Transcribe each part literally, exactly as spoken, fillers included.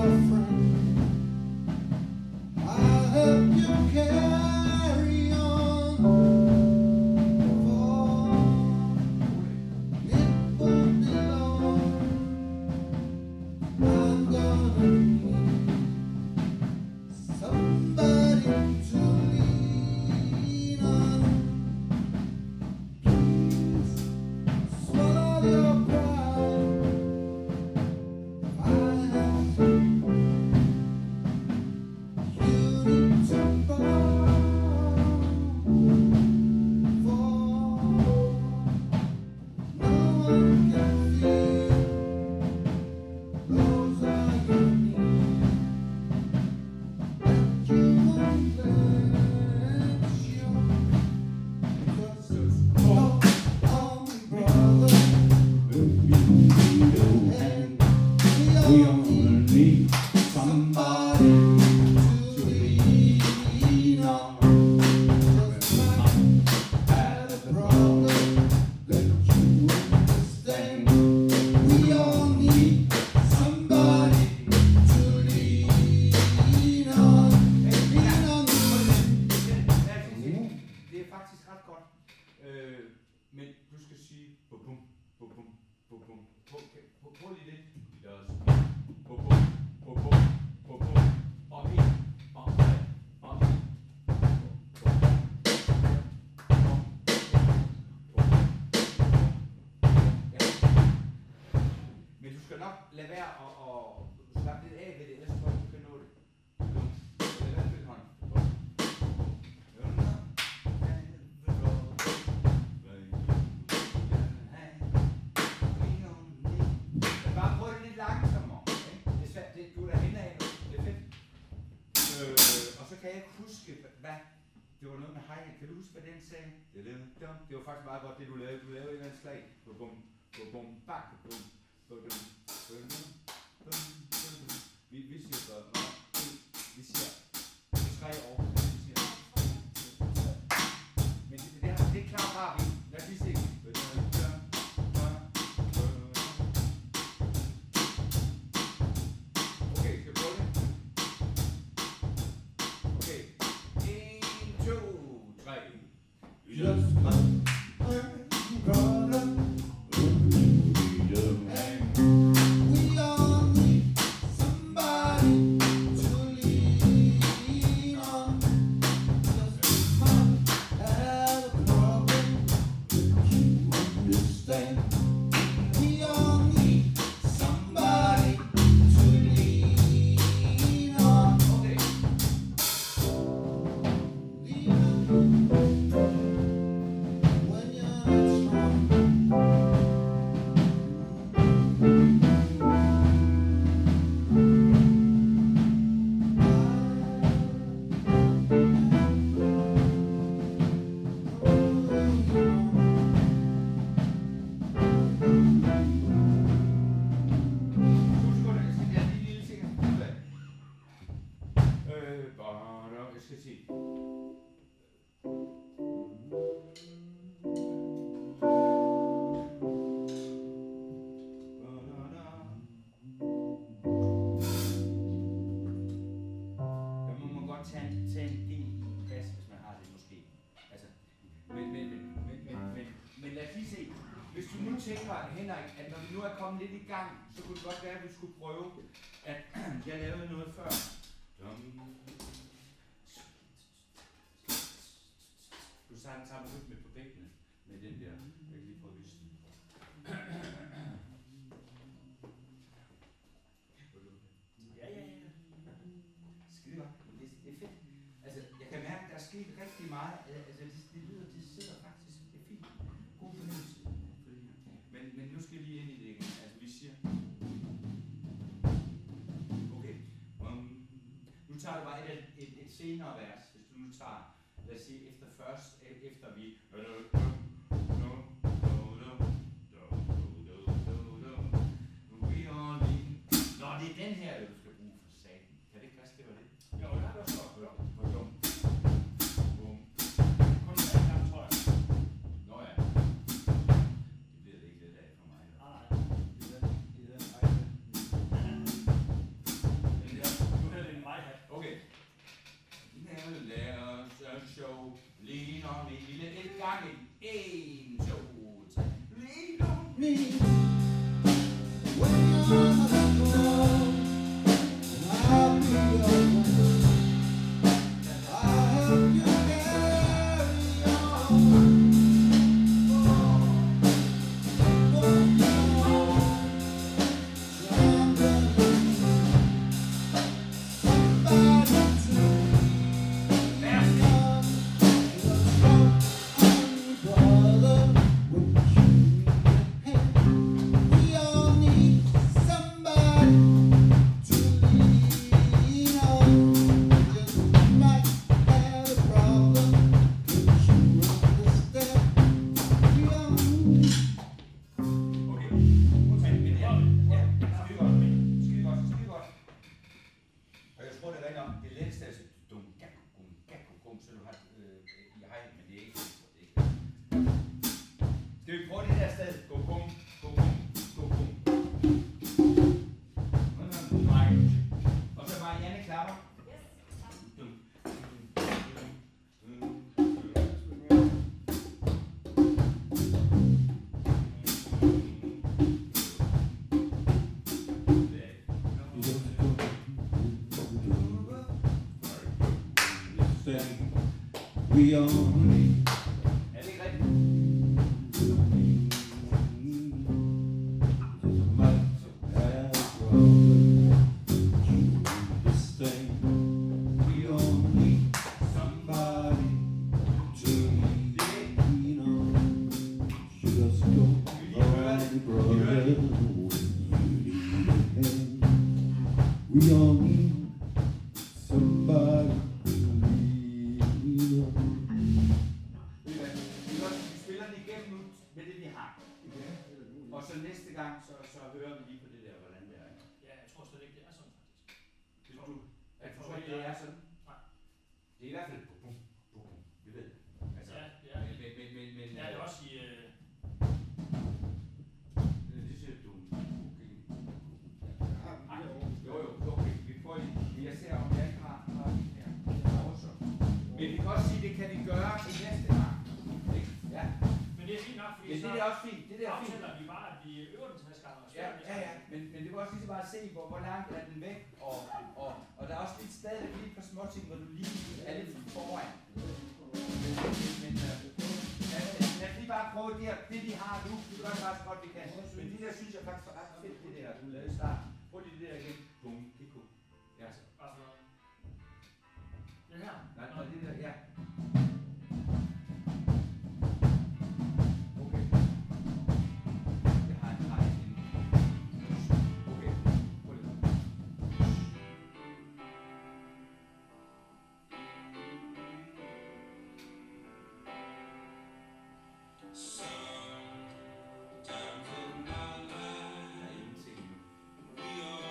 Det var faktisk meget godt, det du lavede. Du lavede et eller andet slag. Bum, bum, bum, bak, bum, bum, bum, bum, bum, bum. Vi, vi siger så, vi siger tre år. Vi siger, men det, det, det er klart bare, vi. Lad os lige se. Okay, skal vi prøve det? Okay. En, to, tre. Just my brother, we all need somebody to lean on. Just might have a problem, but you understand. We all need somebody to lean on. Okay. Lean on. Henrik, at når vi nu er kommet lidt i gang, så kunne det godt være, at vi skulle prøve, at jeg lavede noget før. Du sang sammen med på bækkene med den der, jeg kan lige prøve at vise den. Ja, ja, ja. Skide godt. Det, det er fedt. Altså, jeg kan mærke, at der er sket rigtig meget. Altså, det, det lyder, det sidder faktisk. Det er fint. God fornemmelse. Men, men nu skal vi lige ind i det igen. Altså, vi siger... Okay. Um, nu tager du bare et, et, et senere vers. Hvis du nu tager, lad os sige, efter først, efter vi... Nå, det er den her, du skal bruge for saten. Kan det ikke passe, det var det? Jo, det er så. Hvor dumt. Bum. Kun en anden gang, tror jeg. Nå ja. Det bliver det ikke lidt af for mig. Nej, det er det. Det er klapper? We only Er det ikke rigtigt? might have problem to this thing. We all need somebody to lean on. Should us go on, brother? We all need somebody to lean on. Vi spiller den igennem nu med det, vi har. Og så næste gang, så, så hører vi lige på det der, hvordan det er. Ja, jeg tror slet ikke, det er sådan faktisk. Det tror du? Jeg tror ikke, det er sådan. Nej. Det er i hvert fald bum, bum, bum, bum. Vi ved det. Altså, Ja, ja. Men, men, men, men, men Ja, det er også i... Øh... det siger du. Okay. Jo, jo, okay. Vi får lige. Jeg ser, om jeg ikke har, har den her. Også. Men vi kan også sige, det kan vi gøre i næste gang. Ikke? Ja. Men det er fint nok, fordi Ja, det så er også fint. Det der er fint. aftaler vi bare, at vi øver den tres gange. Og Ja, ja, ja. Men, men det var også lige så bare at se, hvor, hvor langt er den væk. Og, og, og der er også lidt stadig lige et par små ting, hvor du lige er lidt foran. Men, men øh, lad, lad os lige bare prøve det her. Det vi har nu, det gør faktisk godt, vi kan. Men det der synes jeg faktisk er ret fedt, det der, du lavede i starten. Prøv lige det der igen. Bum, det er cool. Ja, så. Bare sådan noget. Det her? Nej, nej, det der, ja. Okay. Jeg har en har en. Okay. Prøv lige. Der er ingenting nu.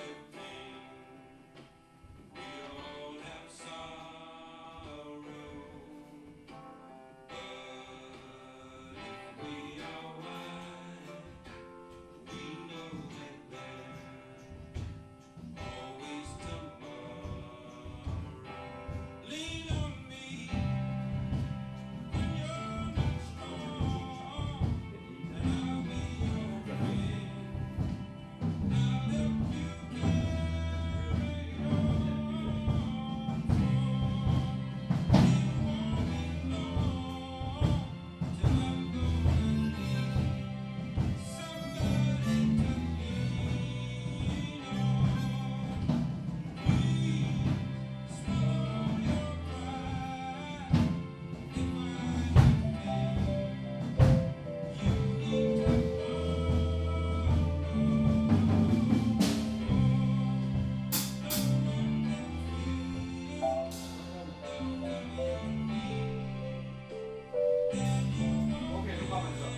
Okay, nu kommer det så.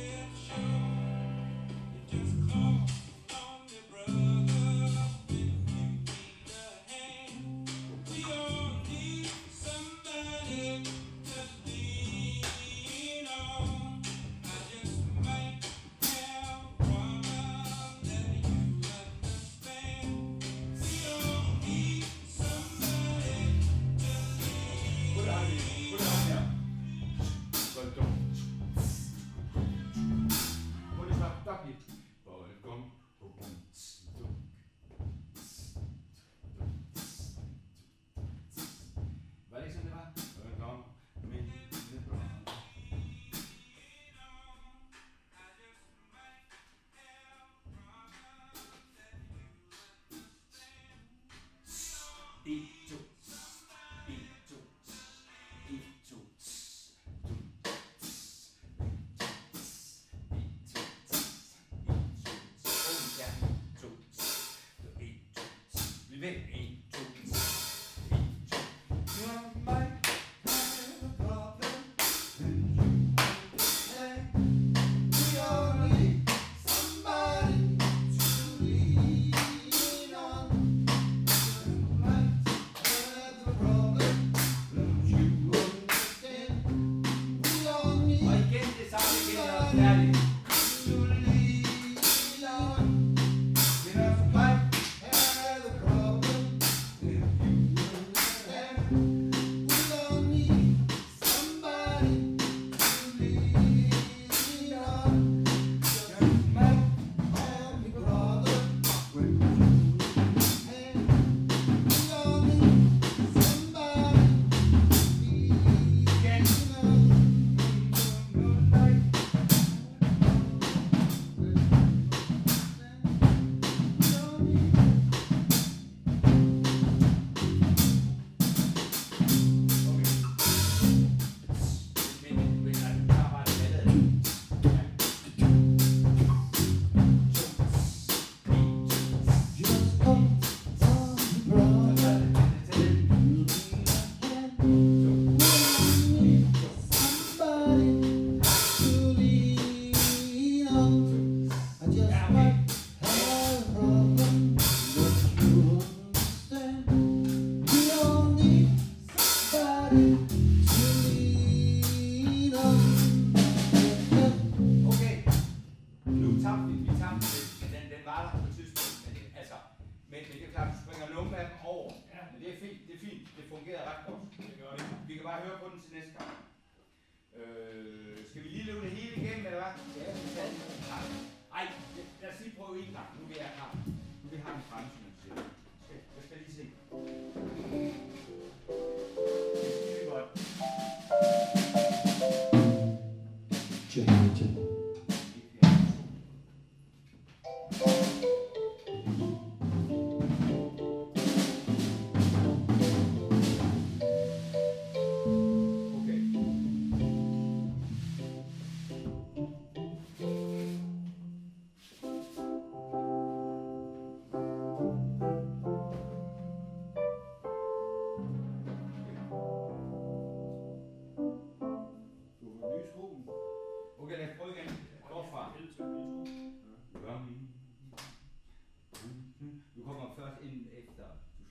Put it on here. Put it on here. Balkon. Hvor det så stop lidt. Balkon. Var det ikke sådan, det var? Balkon. Min lille bror. Et, to. Et, to. Et, to. Vi vil en, to, en, to. You might have a problem, and you say we all need somebody to lean on. You might have a problem, don't you understand? We all need og igen det samme igen, når det er færdigt. To lean on. You know, might have a problem.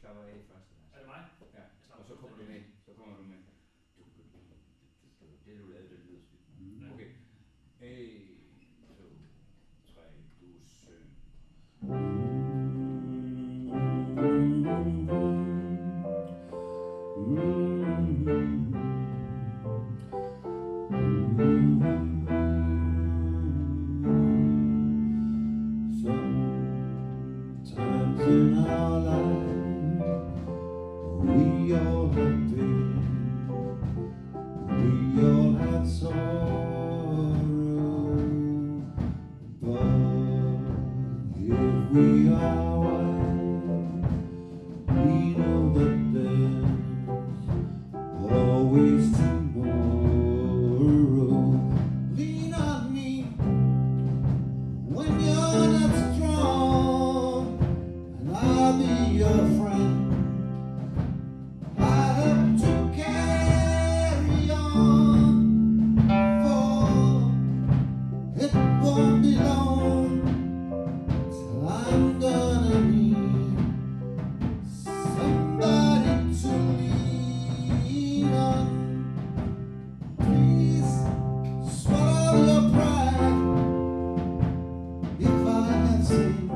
slapper af først. Er det mig? Ja, og så kommer du med. Så kommer du med. Det du lavede, det lyder skidt. Okay. En, to, tre, du syng. Sometimes in our life we all have pain, we all have sorrow, but if we are wise, we know that there's always tomorrow. Lean on me when you're not strong, and I'll be your friend. I have to carry on, for it won't be long till I'm gonna need somebody to lean on. Please swallow your pride. If I have sinned,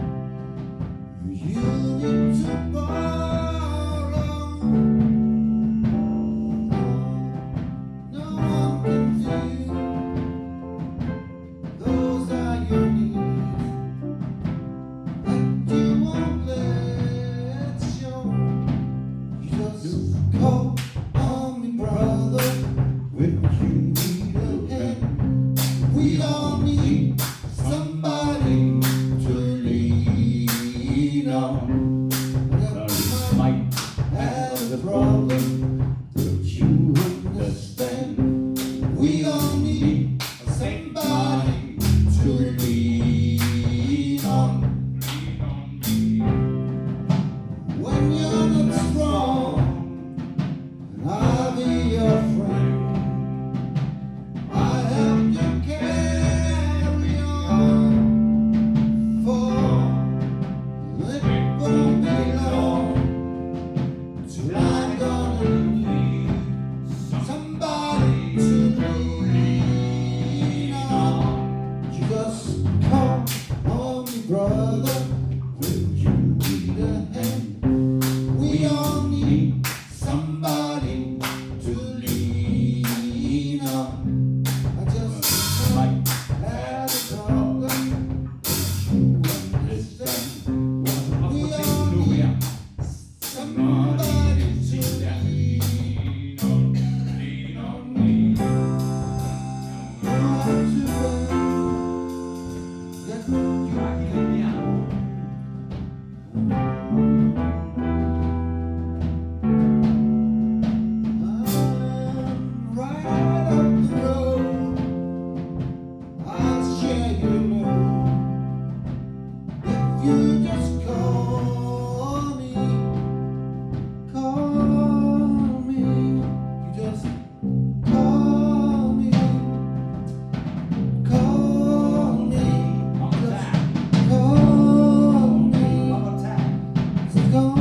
you need to borrow. No one can feel. Those are your needs that you won't let show. You just call on me, brother, when you need a hand. We all need somebody to lean on. That might have a problem, but you understand. We all need somebody to lean on. When you're not strong, and I'll be your friend. I help you carry on, for it won't be long till I'm gonna need somebody to lean on. You just call on me, brother, when you need a hand. We all need somebody to lean on. I just might have a problem, but you understand. We all need somebody to lean on. Lean on me. Not to bend. That you I'm right up the road. I'll share your load. If you just call me, call me. You just call me, call me, One more time. call me. One more time. So call